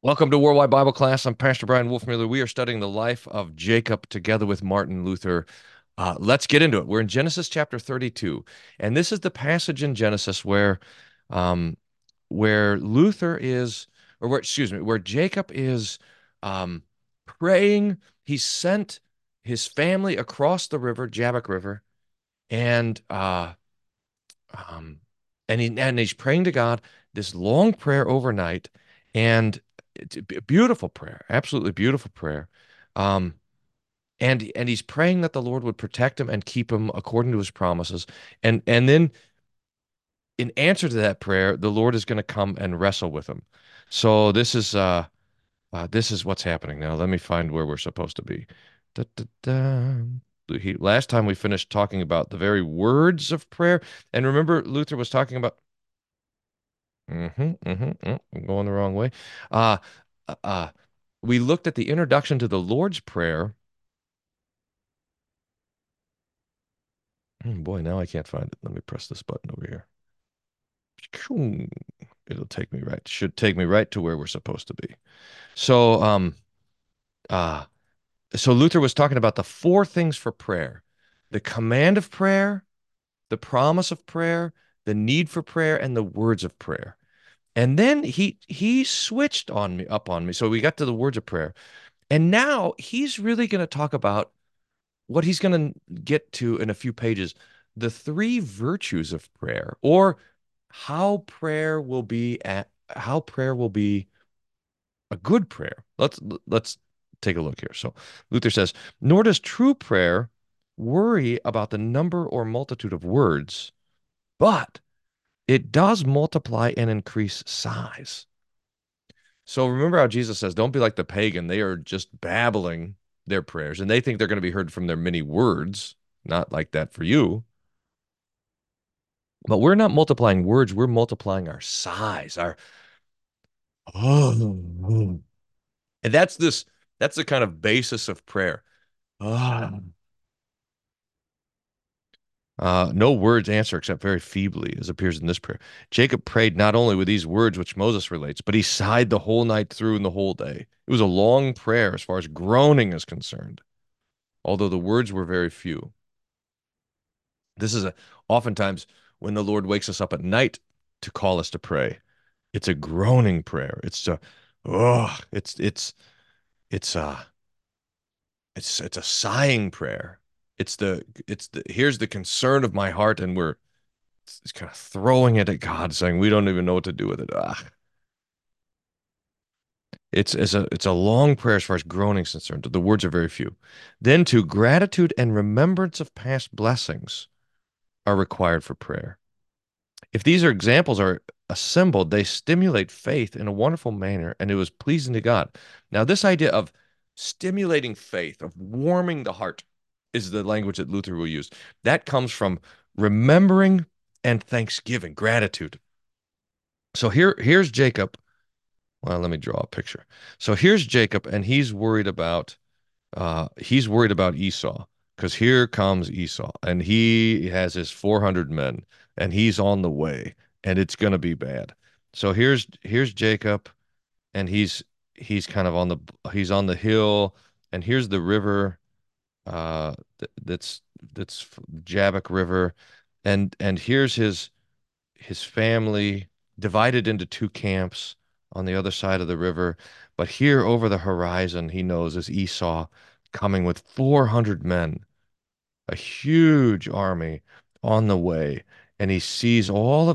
Welcome to Worldwide Bible Class. I'm Pastor Brian Wolfmueller. We are studying the life of Jacob together with Martin Luther. Let's get into it. We're in Genesis chapter 32, and this is the passage in Genesis um, where Luther is, or where, excuse me, where Jacob is um, praying. He sent his family across the river, Jabbok River, and um, he's praying to God this long prayer overnight, and it's a beautiful prayer, absolutely beautiful prayer. Um, and he's praying that the Lord would protect him and keep him according to his promises. And then in answer to that prayer, the Lord is going to come and wrestle with him. So this is what's happening now. Let me find where we're supposed to be. Da, da, da. Last time we finished talking about the very words of prayer, and remember Luther was talking about. I'm going the wrong way. Uh, uh, uh, we looked at the introduction to the Lord's Prayer. Boy, now I can't find it. Let me press this button over here. It'll take me right. Should take me right to where we're supposed to be. So, uh, so Luther was talking about the four things for prayer: the command of prayer, the promise of prayer, the need for prayer, and the words of prayer. And then he switched on me. So we got to the words of prayer. And now he's really going to talk about what he's going to get to in a few pages, the three virtues of prayer, or how prayer will be a good prayer. Let's take a look here. So Luther says, nor does true prayer worry about the number or multitude of words, but it does multiply and increase size. So remember how Jesus says, don't be like the pagan. They are just babbling their prayers and they think they're going to be heard from their many words. Not like that for you. But we're not multiplying words, we're multiplying our size, our oh. And that's the kind of basis of prayer. Ah. No words answer except very feebly, as appears in this prayer. Jacob prayed not only with these words which Moses relates, but he sighed the whole night through and the whole day. It was a long prayer as far as groaning is concerned, although the words were very few. This is oftentimes when the Lord wakes us up at night to call us to pray. It's a groaning prayer. Oh, it's it's a sighing prayer. It's the here's the concern of my heart, and it's kind of throwing it at God, saying we don't even know what to do with it. It's a long prayer as far as groaning is concerned. The words are very few. Then to gratitude and remembrance of past blessings are required for prayer. If these are examples are assembled, they stimulate faith in a wonderful manner, and it was pleasing to God. Now, this idea of stimulating faith, of warming the heart, is the language that Luther will use. That comes from remembering and thanksgiving, gratitude. So here's Jacob. Well, let me draw a picture. So here's Jacob, and he's worried about Esau because here comes Esau, and he has his 400 men, and he's on the way, and it's gonna be bad. So here's Jacob, and he's kind of he's on the hill, and here's the river, that's Jabbok River, and here's his family divided into two camps on the other side of the river. But here over the horizon, he knows is Esau coming with 400 men, a huge army on the way. And he sees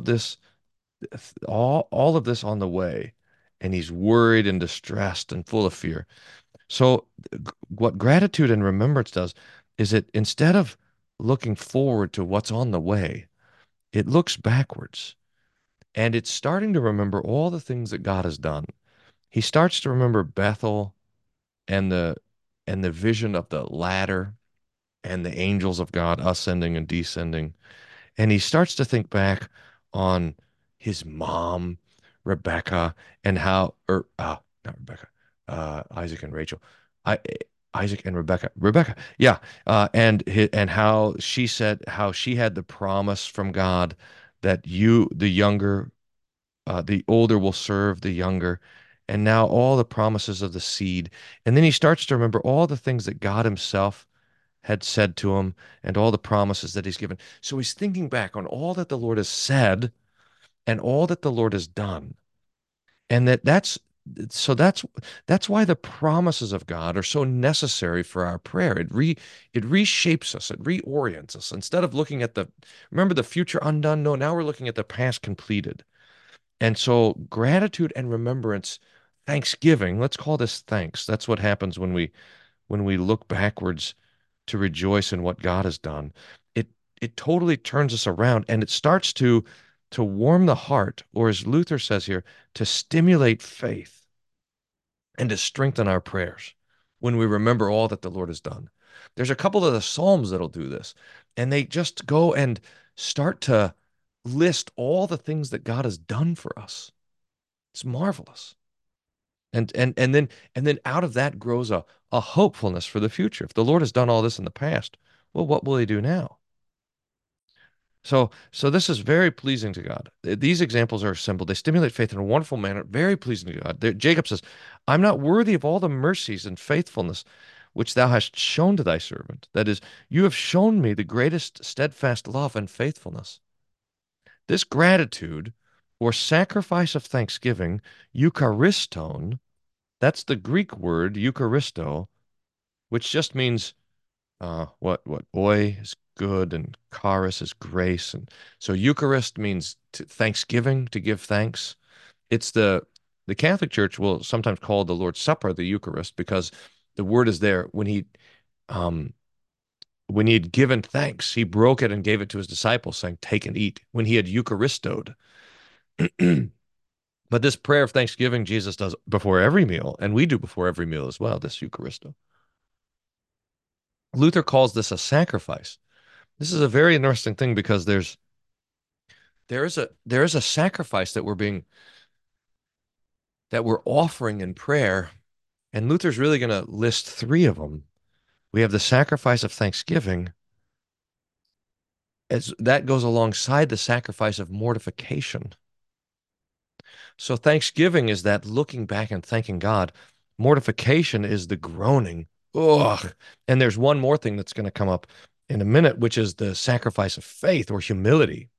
all of this on the way, and he's worried and distressed and full of fear. So what gratitude and remembrance does is it instead of looking forward to what's on the way, it looks backwards. And it's starting to remember all the things that God has done. He starts to remember Bethel and the vision of the ladder and the angels of God ascending and descending. And he starts to think back on his mom, Rebecca, and how, or not Rebecca, Isaac and Rachel, I, Isaac and Rebecca, yeah, and how she said how she had the promise from God that the older will serve the younger, and now all the promises of the seed. And then he starts to remember all the things that God himself had said to him and all the promises that he's given. So he's thinking back on all that the Lord has said and all that the Lord has done. And that's why the promises of God are so necessary for our prayer. It reshapes us, it reorients us. Instead of looking at the remember the future undone, no, now we're looking at the past completed. And so gratitude and remembrance, thanksgiving, let's call this thanks. That's what happens when we look backwards to rejoice in what God has done. It it totally turns us around and it starts to warm the heart, or as Luther says here, to stimulate faith and to strengthen our prayers when we remember all that the Lord has done. There's a couple of the Psalms that'll do this, and they just go and start to list all the things that God has done for us. It's marvelous. And then out of that grows a hopefulness for the future. If the Lord has done all this in the past, well, what will he do now? So this is very pleasing to God. These examples are simple. They stimulate faith in a wonderful manner, very pleasing to God. Jacob says, I'm not worthy of all the mercies and faithfulness which thou hast shown to thy servant. That is, you have shown me the greatest steadfast love and faithfulness. This gratitude or sacrifice of thanksgiving, Euchariston, that's the Greek word Eucharisto, which just means what oi is good and charis is grace, and so Eucharist means thanksgiving, to give thanks. It's the Catholic Church will sometimes call the Lord's Supper the Eucharist because the word is there um when he had given thanks, he broke it and gave it to his disciples, saying, "Take and eat." When he had Eucharistoed. But this prayer of thanksgiving Jesus does before every meal, and we do before every meal as well, this Eucharisto. Luther calls this a sacrifice. This is a very interesting thing because there is a sacrifice that we're offering in prayer, and Luther's really going to list three of them. We have the sacrifice of thanksgiving, as that goes alongside the sacrifice of mortification. So thanksgiving is that looking back and thanking God. Mortification is the groaning. Ugh. And there's one more thing that's going to come up in a minute, which is the sacrifice of faith or humility.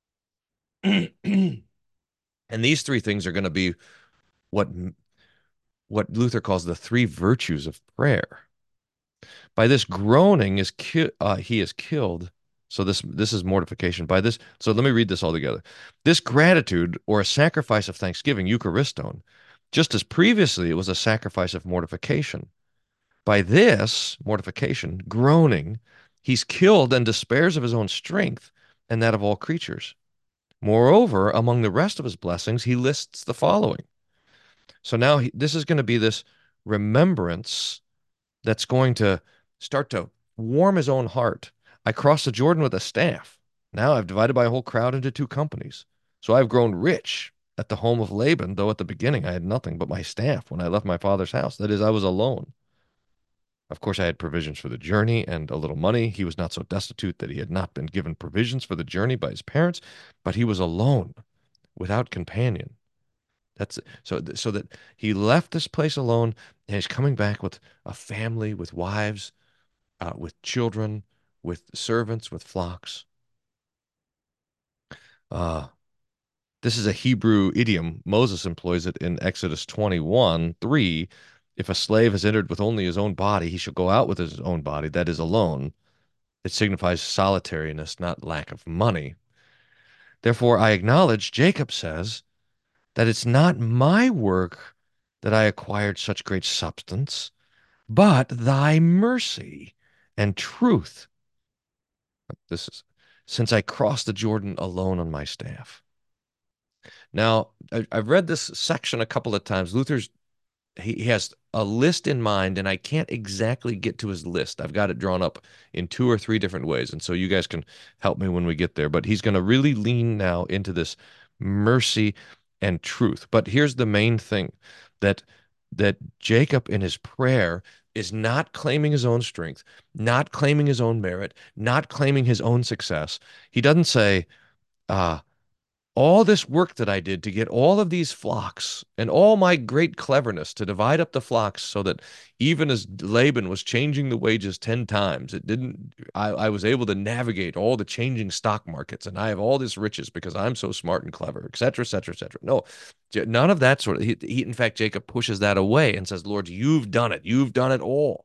And these three things are going to be what what Luther calls the three virtues of prayer. By this groaning he is killed. So this is mortification. By this, so let me read this all together. This gratitude or a sacrifice of thanksgiving, Euchariston, just as previously it was a sacrifice of mortification. By this mortification, groaning, he's killed and despairs of his own strength and that of all creatures. Moreover, among the rest of his blessings, he lists the following. So now this is going to be this remembrance that's going to start to warm his own heart. I crossed the Jordan with a staff. Now I've divided my whole crowd into two companies. So I've grown rich at the home of Laban, though at the beginning I had nothing but my staff when I left my father's house. That is, I was alone. Of course, I had provisions for the journey and a little money. He was not so destitute that he had not been given provisions for the journey by his parents, but he was alone, without companion. That's so that he left this place alone and he's coming back with a family, with wives, with children, with servants, with flocks. Uh, this is a Hebrew idiom. Moses employs it in Exodus 21:3. If a slave has entered with only his own body, he shall go out with his own body, that is alone. It signifies solitariness, not lack of money. Therefore, I acknowledge, Jacob says, that it's not my work that I acquired such great substance, but thy mercy and truth. This is since I crossed the Jordan alone on my staff. Now, I've read this section a couple of times. Luther's he has a list in mind, and I can't exactly get to his list. I've got it drawn up in two or three different ways, and so you guys can help me when we get there. But he's going to really lean now into this mercy and truth. But here's the main thing that Jacob in his prayer is not claiming his own strength, not claiming his own merit, not claiming his own success. He doesn't say, all this work that I did to get all of these flocks and all my great cleverness to divide up the flocks so that even as Laban was changing the wages 10 times, it didn't, I was able to navigate all the changing stock markets and I have all this riches because I'm so smart and clever, et cetera, et cetera, et cetera. No, none of that sort of, in fact, Jacob pushes that away and says, Lord, you've done it. You've done it all.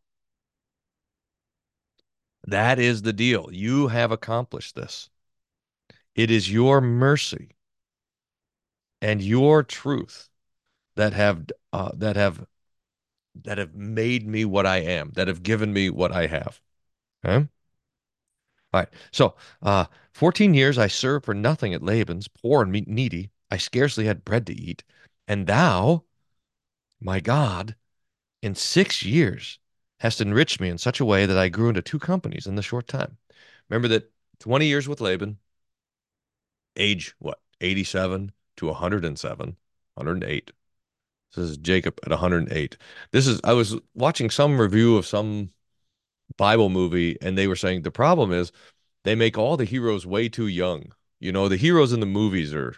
That is the deal. You have accomplished this. It is your mercy and your truth that have uh, that have that have made me what I am, that have given me what I have. Okay? All right. So, 14 years I served for nothing at Laban's, poor and needy. I scarcely had bread to eat. And thou, my God, in 6 years hast enriched me in such a way that I grew into two companies in the short time. Remember that 20 years with Laban, age what? 87 to 107, 108. This is Jacob at 108. I was watching some review of some Bible movie, and they were saying the problem is they make all the heroes way too young. The heroes in the movies are,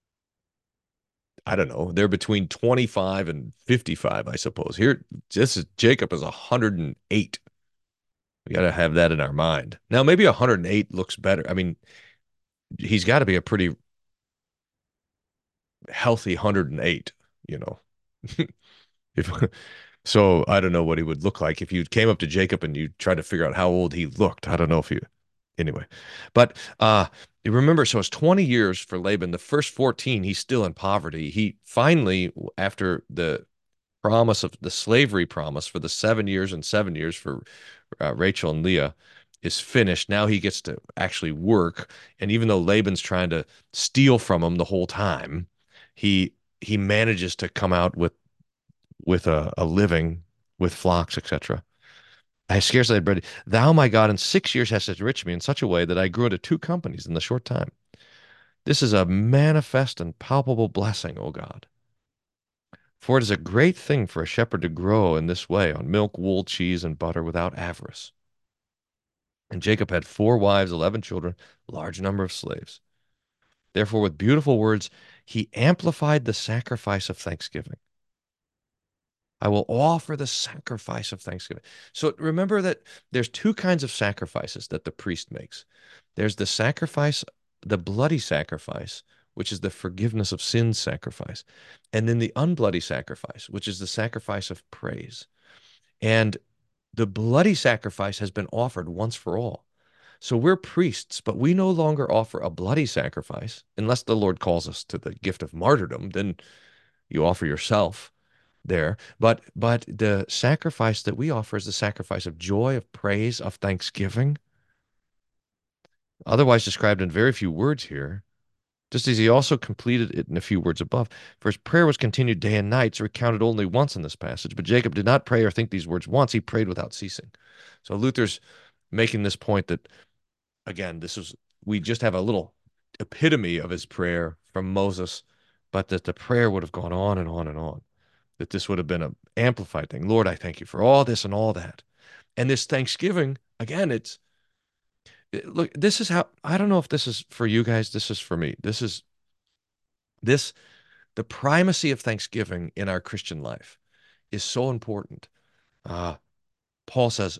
I don't know, they're between 25 and 55, I suppose. Here, this is Jacob is 108. We got to have that in our mind. Now, maybe 108 looks better. I mean, he's got to be a pretty healthy 108, you know. If so, I don't know what he would look like if you came up to Jacob and you tried to figure out how old he looked. I don't know if you anyway. But you remember, so it's 20 years for Laban. The first 14, he's still in poverty. He finally, after the promise of the slavery promise for the 7 years and 7 years for Rachel and Leah is finished. Now he gets to actually work. And even though Laban's trying to steal from him the whole time, he he manages to come out with a living, with flocks, etc. I scarcely had bread. Thou, my God, in 6 years hast enriched me in such a way that I grew into two companies in the short time. This is a manifest and palpable blessing, O God. For it is a great thing for a shepherd to grow in this way on milk, wool, cheese, and butter without avarice. And Jacob had 4 wives, 11 children, large number of slaves. Therefore, with beautiful words, he amplified the sacrifice of thanksgiving. I will offer the sacrifice of thanksgiving. So remember that there's two kinds of sacrifices that the priest makes. There's the sacrifice, the bloody sacrifice, which is the forgiveness of sins sacrifice, and then the unbloody sacrifice, which is the sacrifice of praise. And the bloody sacrifice has been offered once for all. So we're priests, but we no longer offer a bloody sacrifice unless the Lord calls us to the gift of martyrdom. Then you offer yourself there. But the sacrifice that we offer is the sacrifice of joy, of praise, of thanksgiving, otherwise described in very few words here, just as he also completed it in a few words above. For his prayer was continued day and night, so recounted only once in this passage. But Jacob did not pray or think these words once. He prayed without ceasing. So Luther's making this point that, again, we just have a little epitome of his prayer from Moses, but that the prayer would have gone on and on and on, that this would have been an amplified thing. Lord, I thank you for all this and all that. And this thanksgiving, again, look, this is how, I don't know if this is for you guys, this is for me. This, the primacy of thanksgiving in our Christian life is so important. Uh, Paul says,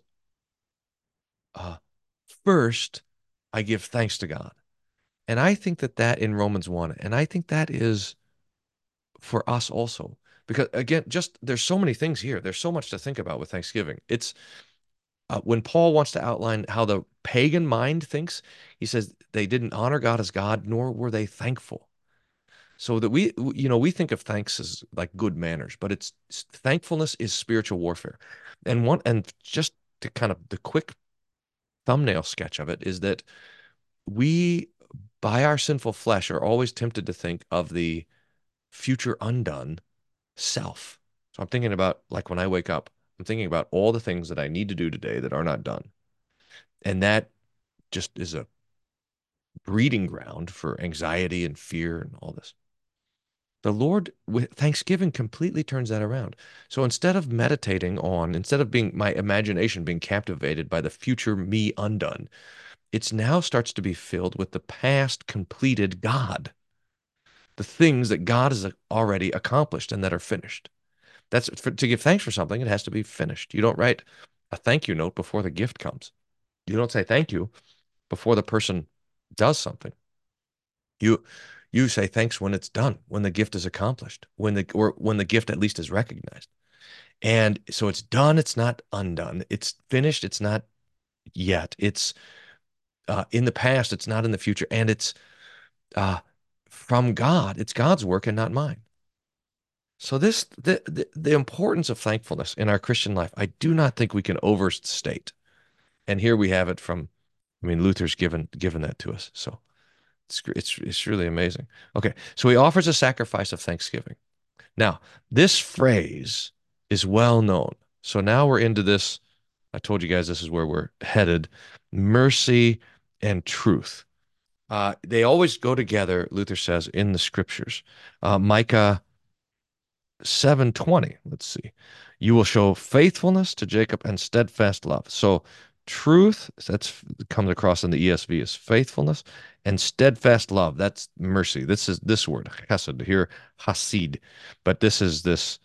uh, first, I give thanks to God. And I think that in Romans 1, and I think that is for us also. Because again, just there's so many things here. There's so much to think about with Thanksgiving. It's when Paul wants to outline how the pagan mind thinks, he says they didn't honor God as God, nor were they thankful. So that we think of thanks as like good manners, but thankfulness is spiritual warfare. And just to kind of the quick thumbnail sketch of it is that we, by our sinful flesh, are always tempted to think of the future undone self. So I'm thinking about, like, when I wake up, I'm thinking about all the things that I need to do today that are not done. And that just is a breeding ground for anxiety and fear and all this. The Lord, with Thanksgiving, completely turns that around. So instead of being my imagination being captivated by the future me undone, it now starts to be filled with the past completed God. the things that God has already accomplished and that are finished. To give thanks for something, it has to be finished. You don't write a thank you note before the gift comes. You don't say thank you before the person does something. You you say thanks when it's done, when the gift is accomplished, when the gift at least is recognized. And so it's done, it's not undone. It's finished, it's not yet. It's in the past, it's not in the future, and it's uh, from God. It's God's work and not mine. So the importance of thankfulness in our Christian life, I do not think we can overstate. And here we have it from, I mean, Luther's given that to us. So it's really amazing. Okay, so he offers a sacrifice of thanksgiving. Now, this phrase is well known. So now we're into this. I told you guys this is where we're headed. Mercy and truth. They always go together, Luther says, in the scriptures. Micah 7:20. Let's see. You will show faithfulness to Jacob and steadfast love. So truth, that's comes across in the ESV as faithfulness, and steadfast love. That's mercy. This is this word, chesed, here, hasid. But this is this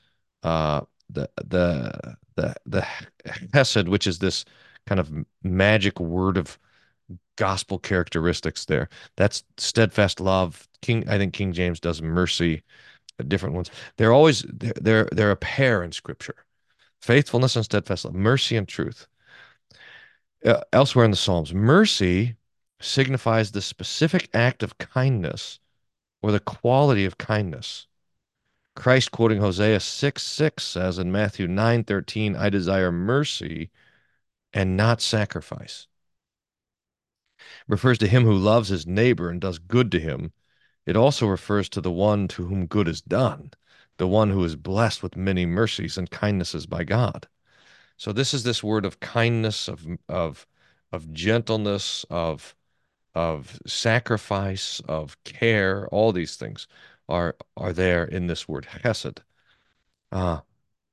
the chesed, which is this kind of magic word of gospel characteristics there. That's steadfast love. I think King James does mercy, different ones. They're always they're a pair in Scripture. Faithfulness and steadfast love, mercy and truth. Elsewhere in the Psalms, mercy signifies the specific act of kindness or the quality of kindness. Christ, quoting Hosea 6:6, says in Matthew 9:13, I desire mercy and not sacrifice. Refers to him who loves his neighbor and does good to him. It also refers to the one to whom good is done, the one who is blessed with many mercies and kindnesses by God. So this is this word of kindness, of gentleness, of sacrifice, of care. All these things are there in this word hesed. Uh,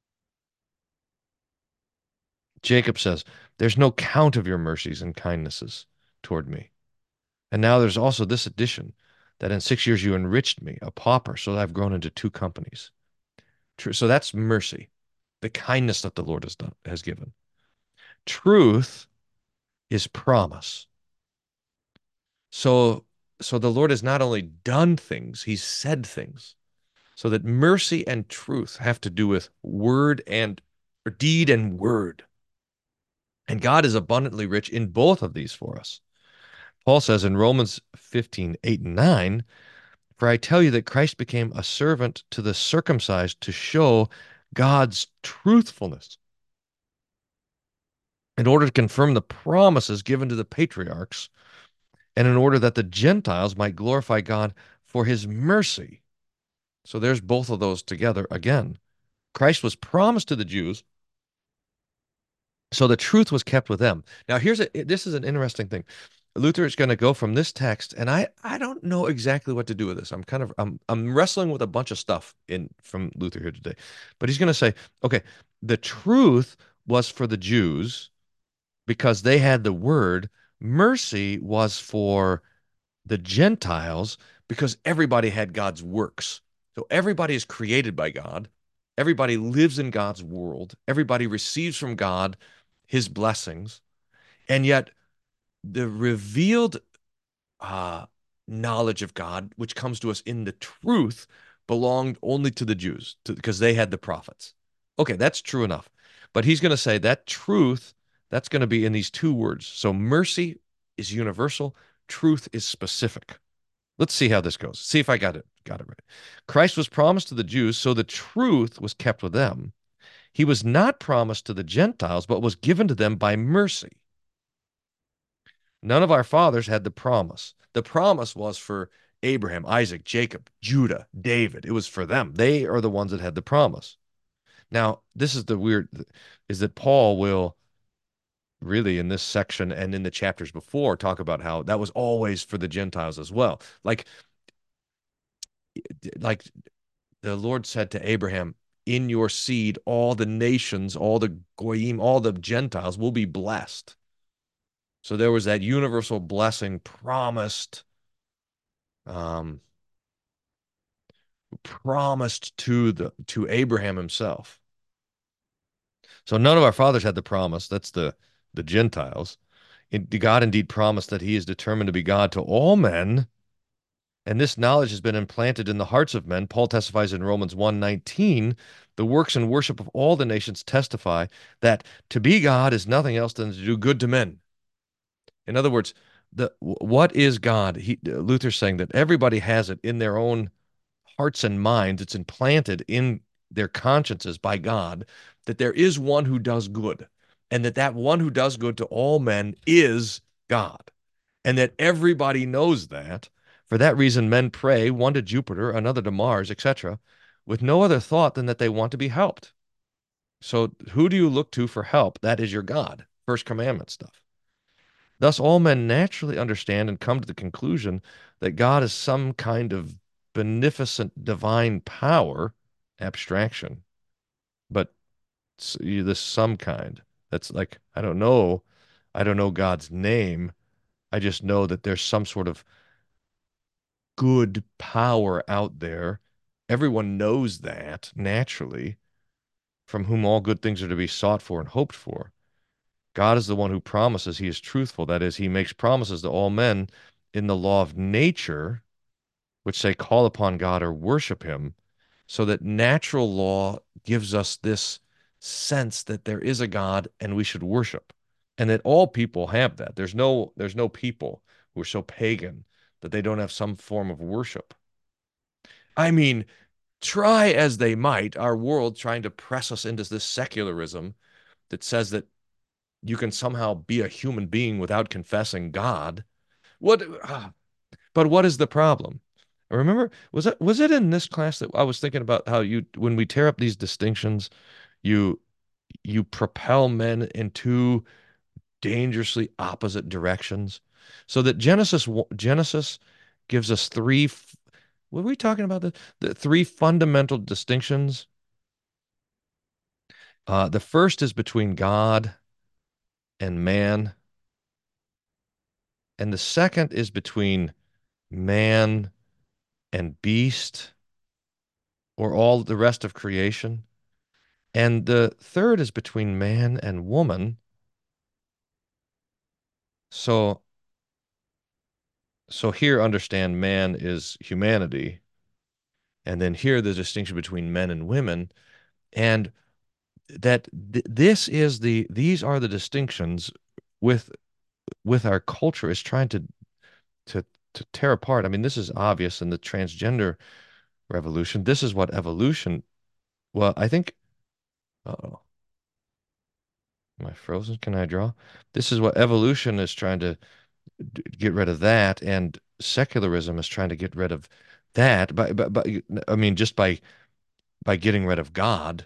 Jacob says, "There's no count of your mercies and kindnesses toward me." And now there's also this addition that in 6 years you enriched me, a pauper, so that I've grown into two companies. True. So that's mercy, the kindness that the Lord has given. Truth is promise. So so the Lord has not only done things, he's said things. So that mercy and truth have to do with word and or deed and word. And God is abundantly rich in both of these for us. Paul says in Romans 15:8 and 9, for I tell you that Christ became a servant to the circumcised to show God's truthfulness in order to confirm the promises given to the patriarchs and in order that the Gentiles might glorify God for his mercy. So there's both of those together again. Christ was promised to the Jews, so the truth was kept with them. Now this is an interesting thing. Luther is going to go from this text, and I don't know exactly what to do with this. I'm wrestling with a bunch of stuff in from Luther here today. But he's going to say, okay, the truth was for the Jews because they had the word. Mercy was for the Gentiles because everybody had God's works. So everybody is created by God. Everybody lives in God's world. Everybody receives from God his blessings. And yet the revealed uh, knowledge of God, which comes to us in the truth, belonged only to the Jews because they had the prophets. Okay, that's true enough. But he's going to say that truth, that's going to be in these two words. So mercy is universal, truth is specific. Let's see how this goes. See if I got it right. Christ was promised to the Jews, so the truth was kept with them. He was not promised to the Gentiles, but was given to them by mercy. None of our fathers had the promise. The promise was for Abraham, Isaac, Jacob, Judah, David. It was for them. They are the ones that had the promise. Now, this is the weird, is that Paul will really in this section and in the chapters before talk about how that was always for the Gentiles as well. Like the Lord said to Abraham, in your seed, all the nations, all the goyim, all the Gentiles will be blessed. So there was that universal blessing promised. Um, promised to Abraham himself. So none of our fathers had the promise. That's the Gentiles. God indeed promised that he is determined to be God to all men, and this knowledge has been implanted in the hearts of men. Paul testifies in Romans 1:19, the works and worship of all the nations testify that to be God is nothing else than to do good to men. In other words, what is God? Luther's saying that everybody has it in their own hearts and minds. It's implanted in their consciences by God that there is one who does good, and that one who does good to all men is God, and that everybody knows that. For that reason, men pray, one to Jupiter, another to Mars, etc., with no other thought than that they want to be helped. So, who do you look to for help? That is your God. First commandment stuff. Thus, all men naturally understand and come to the conclusion that God is some kind of beneficent divine power, abstraction, but this some kind. That's like, I don't know God's name. I just know that there's some sort of good power out there. Everyone knows that naturally, from whom all good things are to be sought for and hoped for. God is the one who promises. He is truthful. That is, he makes promises to all men in the law of nature, which say call upon God or worship him, so that natural law gives us this sense that there is a God and we should worship, and that all people have that. There's no people who are so pagan that they don't have some form of worship. I mean, try as they might, our world trying to press us into this secularism that says that you can somehow be a human being without confessing God. What? But what is the problem? Remember, was it in this class that I was thinking about how when we tear up these distinctions, you you propel men in two dangerously opposite directions, so that Genesis gives us what were we talking about? The three fundamental distinctions. The first is between God and man, and the second is between man and beast, or all the rest of creation. And the third is between man and woman. So so here understand man is humanity. And then here the distinction between men and women. And that these are the distinctions with our culture is trying to to tear apart. I mean, this is obvious in the transgender revolution. This is what evolution, well, I think, uh-oh, am I frozen? Can I draw? This is what evolution is trying to get rid of that, and secularism is trying to get rid of that. But I mean, just by getting rid of God.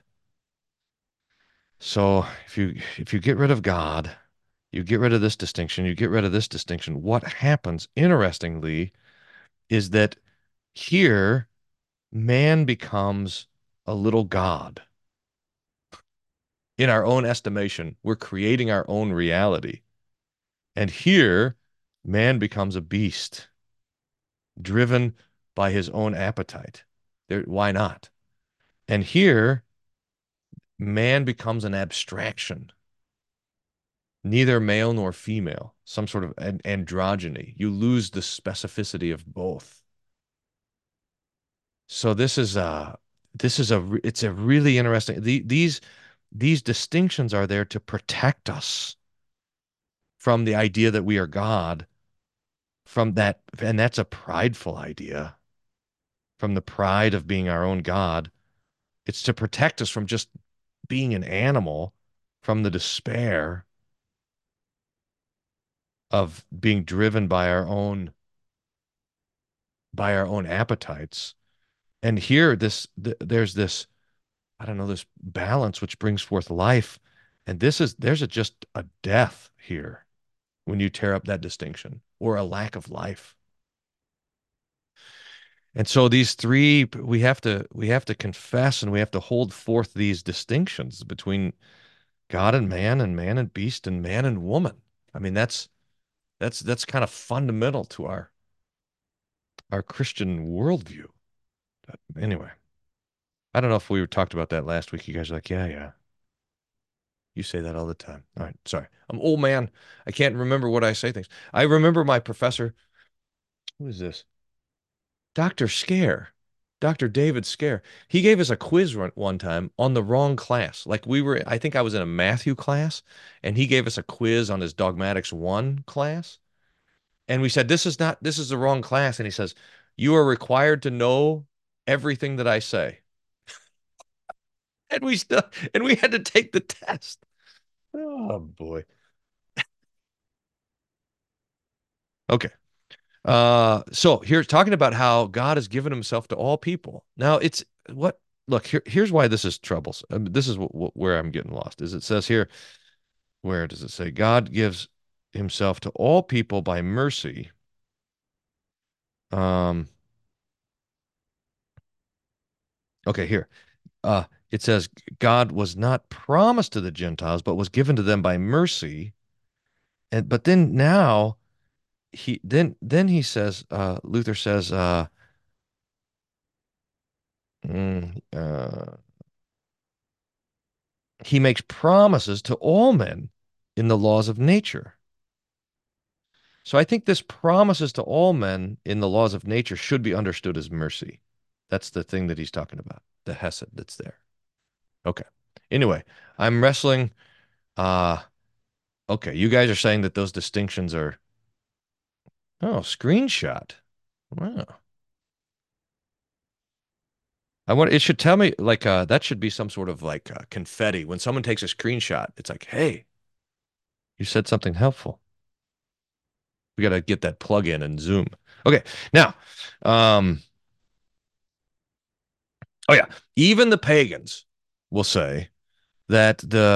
So if you get rid of God, you get rid of this distinction, you get rid of this distinction. What happens, interestingly, is that here man becomes a little God. In our own estimation, we're creating our own reality. And here, man becomes a beast, driven by his own appetite. Why not? And here, man becomes an abstraction, neither male nor female, some sort of androgyny. You lose the specificity of both. So it's a really interesting. These distinctions are there to protect us from the idea that we are God, from that, and that's a prideful idea, from the pride of being our own God. It's to protect us from just being an animal, from the despair of being driven by our own appetites. And here, there's this, I don't know, this balance which brings forth life. And there's just a death here when you tear up that distinction, or a lack of life. And so these three, we have to confess, and we have to hold forth these distinctions between God and man and beast, and man and woman. I mean, that's kind of fundamental to our Christian worldview. Anyway, I don't know if we talked about that last week. You guys are like, yeah, yeah. You say that all the time. All right, sorry. I'm old man. I can't remember what I say things. I remember my professor. Who is this? Dr. Scare. Dr. David Scare. He gave us a quiz one time on the wrong class. Like I think I was in a Matthew class, and he gave us a quiz on his Dogmatics 1 class. And we said, this is the wrong class. And he says, you are required to know everything that I say. And we had to take the test. Oh boy. Okay. So here's talking about how God has given himself to all people. Now it's what look here's why this is troubles. This is where I'm getting lost. Is it says here, where does it say God gives himself to all people by mercy? Um, okay, here. It says God was not promised to the Gentiles, but was given to them by mercy. And but then now then he says, Luther says, mm, he makes promises to all men in the laws of nature. So I think this promises to all men in the laws of nature should be understood as mercy. That's the thing that he's talking about, the hesed that's there. Okay. Anyway, I'm wrestling. Uh, okay, you guys are saying that those distinctions are, oh, screenshot. Wow. It should tell me like that should be some sort of like confetti. When someone takes a screenshot, it's like, hey, you said something helpful. We got to get that plug in and Zoom. Okay. Now, um, oh yeah, even the pagans will say that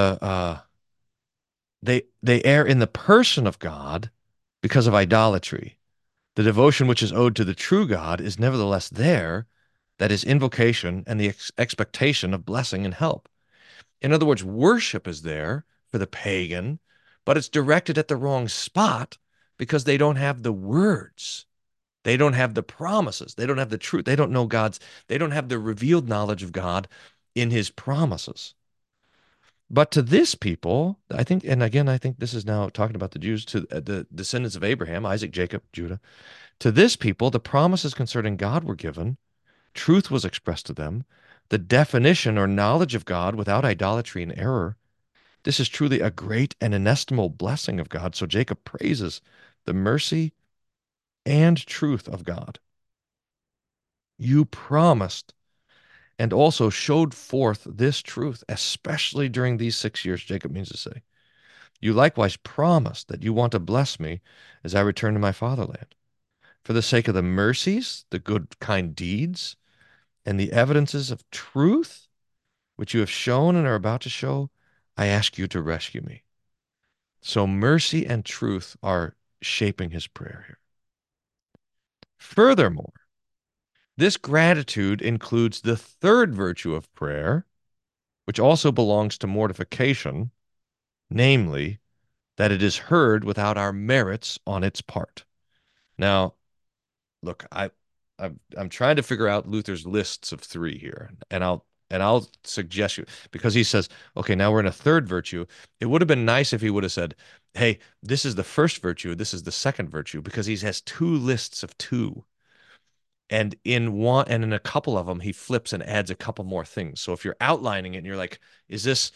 they err in the person of God because of idolatry. The devotion which is owed to the true God is nevertheless there, that is invocation and the expectation of blessing and help. In other words, worship is there for the pagan, but it's directed at the wrong spot because they don't have the words. They don't have the promises. They don't have the truth. They don't have the revealed knowledge of God in his promises. But to this people, I think, and again, I think this is now talking about the Jews, to the descendants of Abraham, Isaac, Jacob, Judah. To this people, the promises concerning God were given, truth was expressed to them, the definition or knowledge of God without idolatry and error. This is truly a great and inestimable blessing of God. So Jacob praises the mercy and truth of God. You promised and also showed forth this truth, especially during these 6 years, Jacob means to say. You likewise promised that you want to bless me as I return to my fatherland. For the sake of the mercies, the good, kind deeds, and the evidences of truth, which you have shown and are about to show, I ask you to rescue me. So mercy and truth are shaping his prayer here. Furthermore, this gratitude includes the third virtue of prayer, which also belongs to mortification, namely, that it is heard without our merits on its part. Now, look, I'm trying to figure out Luther's lists of three here, and I'll suggest you because he says, okay, now we're in a third virtue. It would have been nice if he would have said, hey, this is the first virtue, this is the second virtue, because he has two lists of two. And in one and in a couple of them, he flips and adds a couple more things. So if you're outlining it and you're like, is this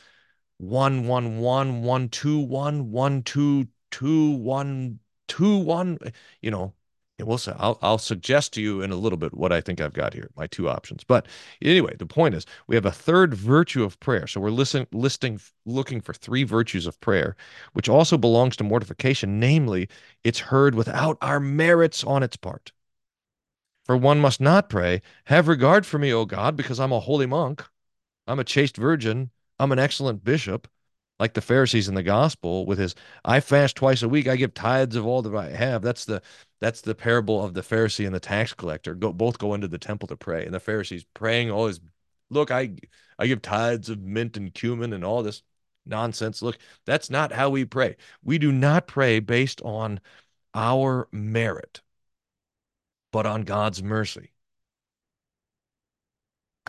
1 1 1 1 2 1 1 2 1 you know, and we'll say I'll suggest to you in a little bit what I think I've got here, my two options. But anyway, the point is we have a third virtue of prayer. So we're looking for three virtues of prayer, which also belongs to mortification, namely, it's heard without our merits on its part. For one must not pray, have regard for me, O God, because I'm a holy monk. I'm a chaste virgin. I'm an excellent bishop, like the Pharisees in the gospel with his, I fast twice a week. I give tithes of all that I have. That's the parable of the Pharisee and the tax collector. Both go into the temple to pray. And the Pharisee's praying all his, look, I give tithes of mint and cumin and all this nonsense. Look, that's not how we pray. We do not pray based on our merit, but on God's mercy.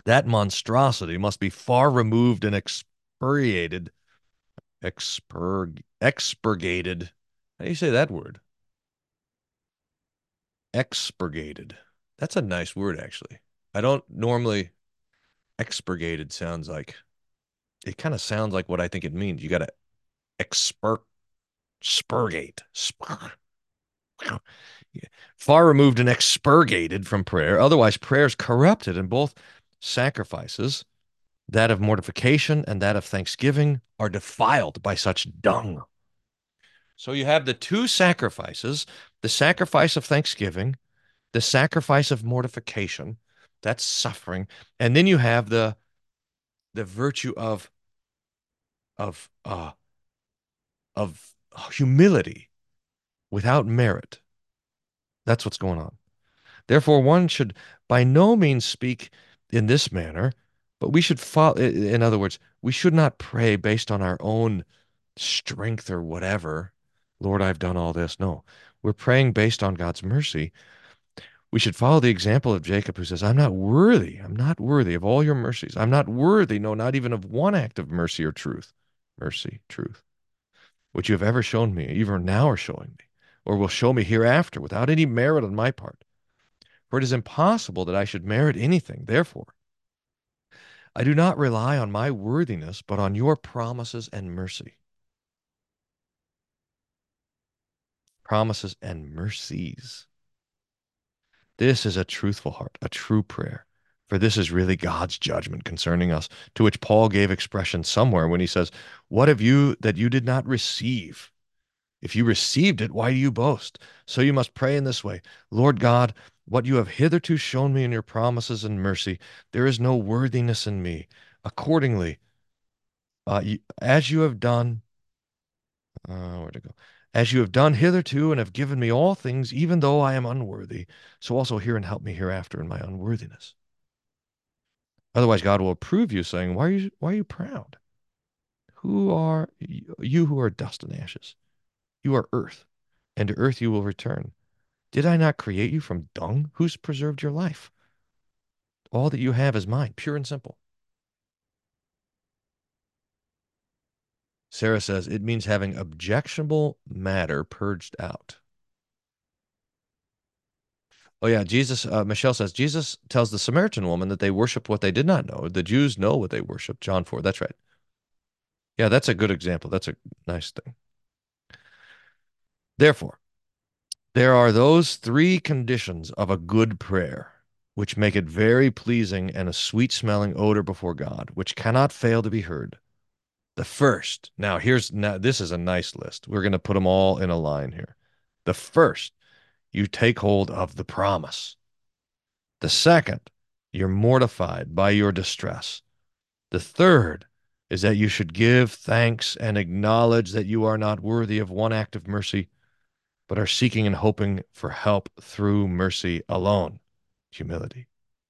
That monstrosity must be far removed and expurgated. How do you say that word? Expurgated. That's a nice word, actually. I don't normally, expurgated sounds like, it kind of sounds like what I think it means. You got to expurgate. Far removed and expurgated from prayer. Otherwise, prayer is corrupted, and both sacrifices, that of mortification and that of thanksgiving, are defiled by such dung. So you have the two sacrifices, the sacrifice of thanksgiving, the sacrifice of mortification, that's suffering, and then you have the virtue of uh of humility without merit. That's what's going on. Therefore, one should by no means speak in this manner, but we should follow. In other words, we should not pray based on our own strength or whatever. Lord, I've done all this. No, we're praying based on God's mercy. We should follow the example of Jacob, who says, I'm not worthy of all your mercies. I'm not worthy, no, not even of one act of mercy or truth. Mercy, truth, which you have ever shown me, even now are showing me, or will show me hereafter without any merit on my part. For it is impossible that I should merit anything. Therefore, I do not rely on my worthiness, but on your promises and mercy. Promises and mercies. This is a truthful heart, a true prayer. For this is really God's judgment concerning us, to which Paul gave expression somewhere when he says, what have you that you did not receive? If you received it, why do you boast? So you must pray in this way: Lord God, what you have hitherto shown me in your promises and mercy, there is no worthiness in me. Accordingly, as you have done, where to go? As you have done hitherto and have given me all things, even though I am unworthy, so also hear and help me hereafter in my unworthiness. Otherwise, God will approve you, saying, why are you proud? Who are you who are dust and ashes? You are earth, and to earth you will return. Did I not create you from dung? Who's preserved your life? All that you have is mine, pure and simple. Sarah says it means having objectionable matter purged out. Oh, yeah. Michelle says Jesus tells the Samaritan woman that they worshiped what they did not know. The Jews know what they worship. John 4. That's right. Yeah, that's a good example. That's a nice thing. Therefore, there are those three conditions of a good prayer which make it very pleasing and a sweet smelling odor before God, which cannot fail to be heard. The first, now this is a nice list. We're going to put them all in a line here. The first, you take hold of the promise. The second, you're mortified by your distress. The third is that you should give thanks and acknowledge that you are not worthy of one act of mercy, but are seeking and hoping for help through mercy alone. Humility.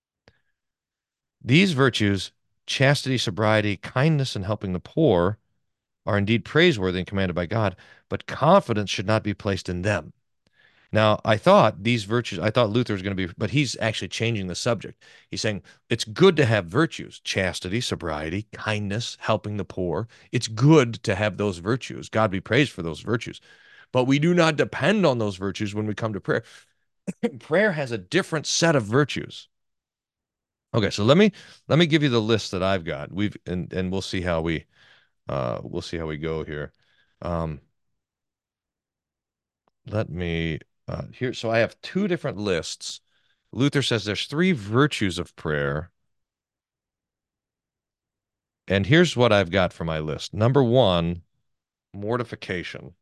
These virtues, chastity, sobriety, kindness, and helping the poor, are indeed praiseworthy and commanded by God, but confidence should not be placed in them. Now, I thought Luther was going to be, but he's actually changing the subject. He's saying it's good to have virtues: chastity, sobriety, kindness, helping the poor. It's good to have those virtues. God be praised for those virtues. But we do not depend on those virtues when we come to prayer. Prayer has a different set of virtues. Okay, so let me give you the list that I've got. And we'll see how we go here. Um, let me here. So I have two different lists. Luther says there's three virtues of prayer. And here's what I've got for my list. Number one, mortification.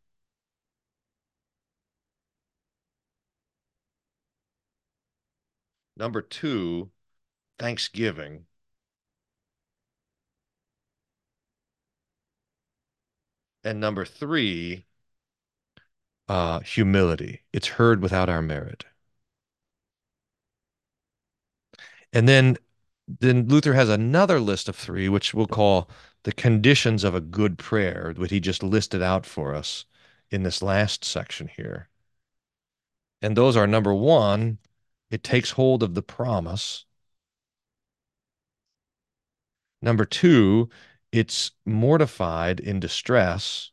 Number two, thanksgiving. And number three, humility. It's heard without our merit. And then Luther has another list of three, which we'll call the conditions of a good prayer, what he just listed out for us in this last section here. And those are: number one, it takes hold of the promise. Number two, it's mortified in distress.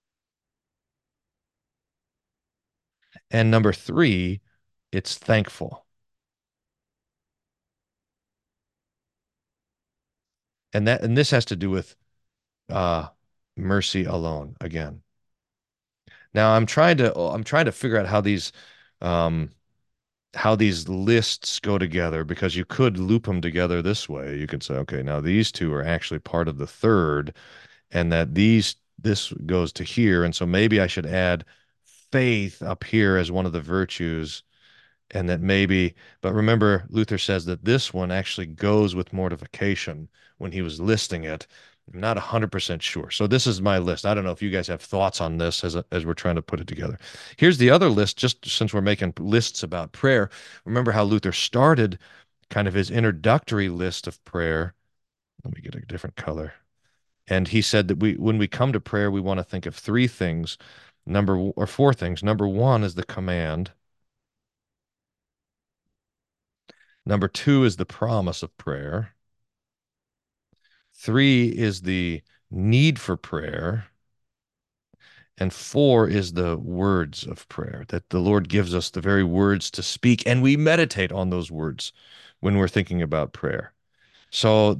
And number three, it's thankful. And this has to do with uh mercy alone again. Now I'm trying to figure out um how these lists go together because you could loop them together this way. You could say, okay, now these two are actually part of the third, and that this goes to here, and so maybe I should add faith up here as one of the virtues, and that maybe, but remember, Luther says that this one actually goes with mortification when he was listing it. I'm not 100% sure. So this is my list. I don't know if you guys have thoughts on this as we're trying to put it together. Here's the other list, just since we're making lists about prayer. Remember how Luther started kind of his introductory list of prayer. Let me get a different color. And he said that when we come to prayer, we want to think of three things. Or four things. Number one is the command. Number two is the promise of prayer. Three is the need for prayer. And four is the words of prayer, that the Lord gives us the very words to speak, and we meditate on those words when we're thinking about prayer. So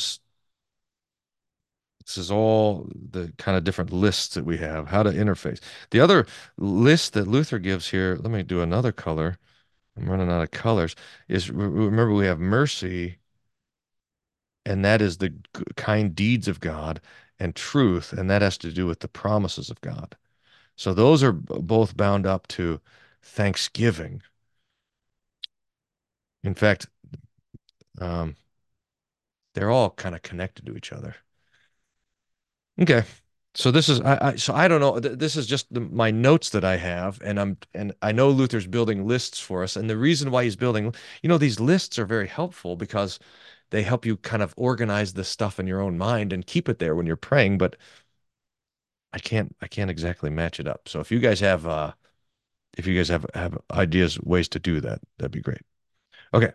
this is all the kind of different lists that we have, how to interface. The other list that Luther gives here, let me do another color. I'm running out of colors. Remember, we have mercy, and that is the kind deeds of God, and truth, and that has to do with the promises of God. So those are both bound up to thanksgiving. In fact, um, they're all kind of connected to each other. Okay. So this is so I don't know. This is just my notes that I have, and I know Luther's building lists for us, and the reason why he's building, these lists are very helpful because they help you kind of organize this stuff in your own mind and keep it there when you're praying. But I can't exactly match it up. So if you guys have ideas, ways to do that, that'd be great. Okay.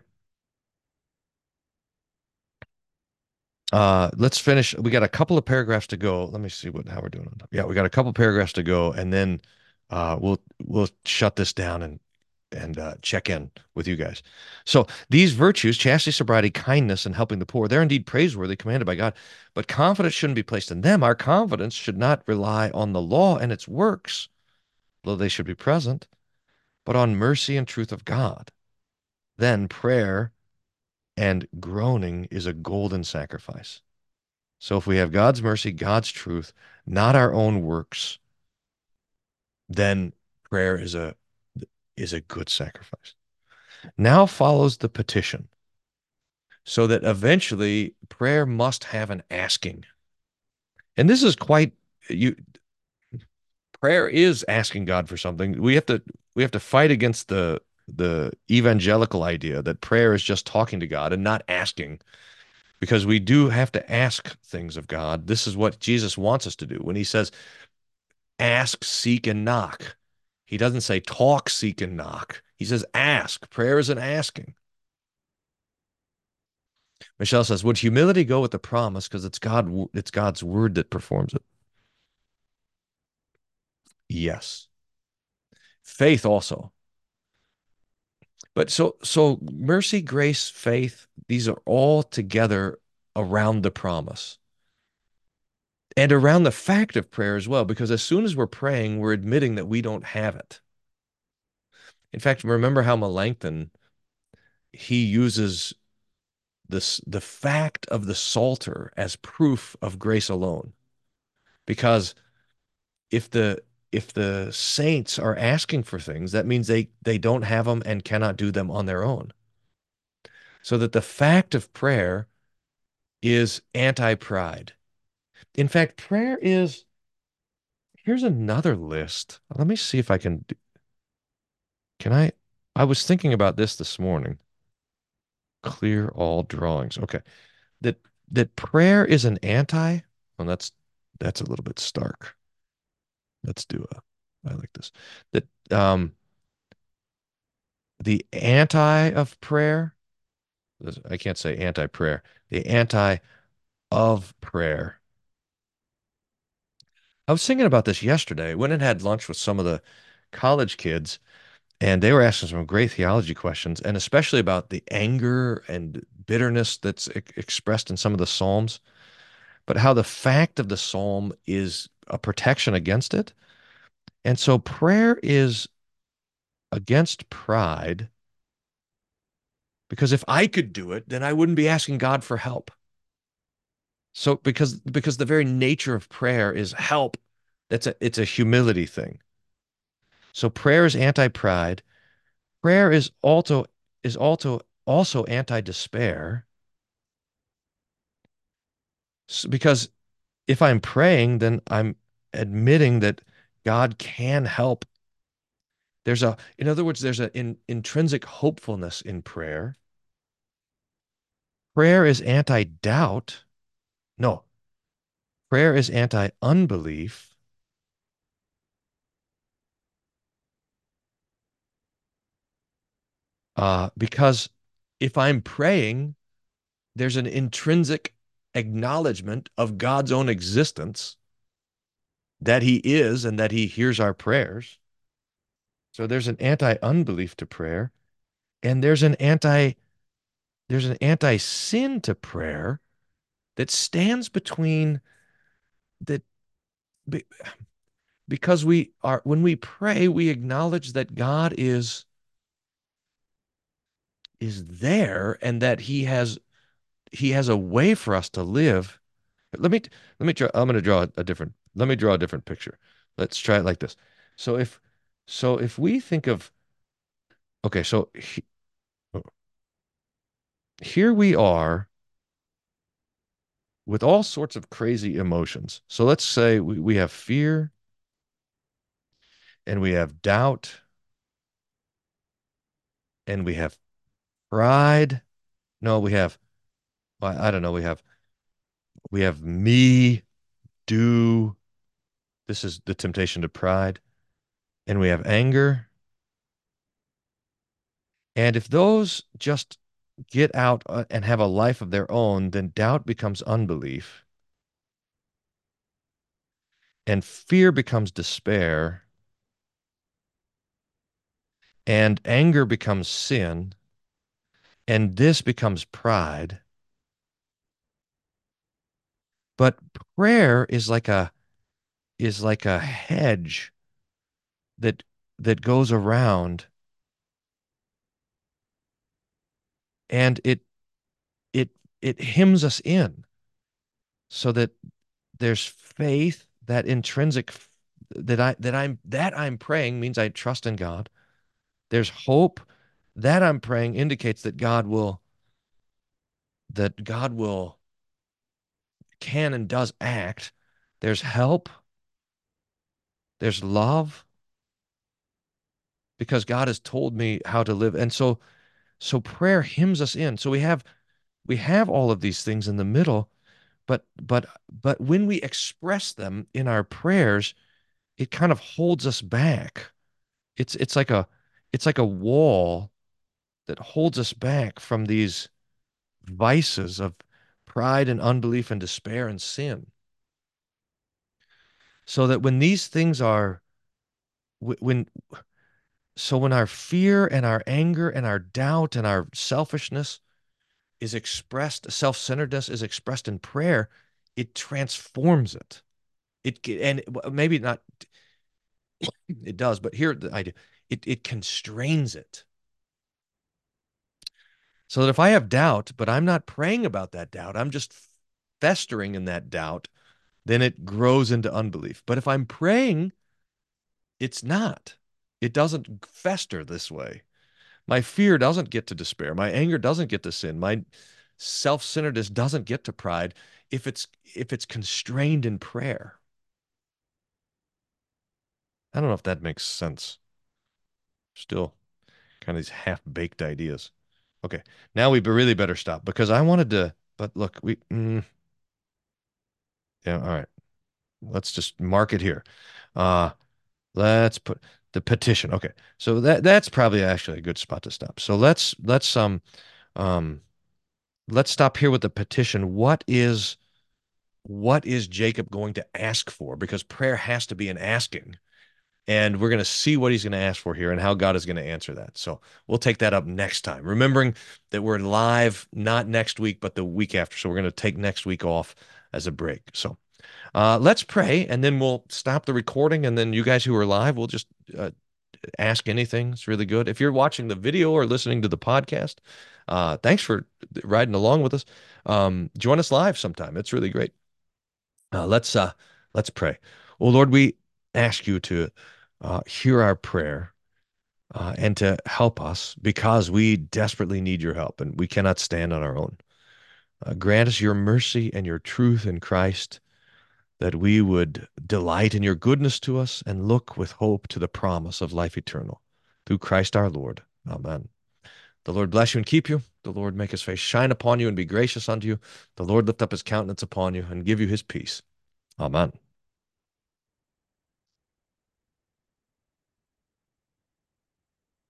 Let's finish. We got a couple of paragraphs to go. Let me see how we're doing on time. Yeah, we got a couple paragraphs to go, and then we'll shut this down and check in with you guys. So these virtues, chastity, sobriety, kindness, and helping the poor, they're indeed praiseworthy, commanded by God. But confidence shouldn't be placed in them. Our confidence should not rely on the law and its works, though they should be present, but on mercy and truth of God. Then prayer and groaning is a golden sacrifice. So if we have God's mercy, God's truth, not our own works, then prayer is a good sacrifice. Now follows the petition, so that eventually prayer must have an asking. And this is quite you prayer is asking God for something. We have to fight against the evangelical idea that prayer is just talking to God and not asking, because we do have to ask things of God. This is what Jesus wants us to do when he says ask, seek, and knock. He doesn't say talk, seek, and knock. He says ask. Prayer is an asking. Michelle says, would humility go with the promise because it's God's word that performs it? Yes. Faith also. But so mercy, grace, faith, these are all together around the promise and around the fact of prayer as well, because as soon as we're praying, we're admitting that we don't have it. In fact, remember how Melanchthon, he uses the fact of the Psalter as proof of grace alone. Because if the saints are asking for things, that means they don't have them and cannot do them on their own. So that the fact of prayer is anti-pride. In fact, prayer is, here's another list. Let me see if can I was thinking about this morning. Clear all drawings. Okay. That that prayer is an anti, well, that's a little bit stark. Let's do I like this. That the anti of prayer, I can't say anti-prayer. The anti of prayer. I was thinking about this yesterday. Went and had lunch with some of the college kids, and they were asking some great theology questions, and especially about the anger and bitterness that's expressed in some of the Psalms, but how the fact of the Psalm is a protection against it. And so prayer is against pride, because if I could do it, then I wouldn't be asking God for help. So because the very nature of prayer is help, it's a humility thing. So prayer is anti-pride. Prayer is also anti-despair. Because if I'm praying, then I'm admitting that God can help. In other words, there's an intrinsic hopefulness in prayer. Prayer is anti-doubt. No, prayer is anti-unbelief. Because if I'm praying, there's an intrinsic acknowledgement of God's own existence, that he is and that he hears our prayers. So there's an anti-unbelief to prayer, and there's an anti-sin to prayer that stands between that be- because we are when we pray, we acknowledge that God is there, and that he has a way for us to live. Let me draw. I'm going to draw a different. Let me draw a different picture. Let's try it like this. So if we think of, okay, so here we are with all sorts of crazy emotions. So let's say we have fear, and we have doubt, and we have pride. No, we have, I don't know, we have me, do. This is the temptation to pride. And we have anger. And if those just get out and have a life of their own, then doubt becomes unbelief, and fear becomes despair, and anger becomes sin, and this becomes pride. But prayer is like a hedge that that goes around, and it it hymns us in, so that there's faith, that intrinsic that I'm praying means I trust in God. There's hope, that I'm praying indicates that God will can and does act. There's help, there's love, because God has told me how to live. And so prayer hymns us in. So we have all of these things in the middle, but when we express them in our prayers, it kind of holds us back. It's like a wall that holds us back from these vices of pride and unbelief and despair and sin. So that when these things are when so when our fear and our anger and our doubt and our selfishness is expressed, self-centeredness is expressed in prayer, it transforms it. And maybe not, it does, but here the idea, it constrains it. So that if I have doubt, but I'm not praying about that doubt, I'm just festering in that doubt, then it grows into unbelief. But if I'm praying, it's not. It doesn't fester this way. My fear doesn't get to despair. My anger doesn't get to sin. My self-centeredness doesn't get to pride if it's constrained in prayer. I don't know if that makes sense. Still kind of these half-baked ideas. Okay, now we really better stop, because I wanted to, but look, yeah, all right. Let's just mark it here. Uh, let's put the petition. Okay. So that's probably actually a good spot to stop. So um let's stop here with the petition. What is what is Jacob going to ask for? Because prayer has to be an asking. And we're going to see what he's going to ask for here and how God is going to answer that. So we'll take that up next time. Remembering that we're live not next week, but the week after. So we're going to take next week off as a break. So let's pray, and then we'll stop the recording. And then you guys who are live, we'll just ask anything. It's really good. If you're watching the video or listening to the podcast, thanks for riding along with us. Join us live sometime. It's really great. Let's pray. Oh Lord, we ask you to hear our prayer and to help us because we desperately need your help and we cannot stand on our own. Grant us your mercy and your truth in Christ, that we would delight in your goodness to us and look with hope to the promise of life eternal. Through Christ our Lord. Amen. The Lord bless you and keep you. The Lord make his face shine upon you and be gracious unto you. The Lord lift up his countenance upon you and give you his peace. Amen.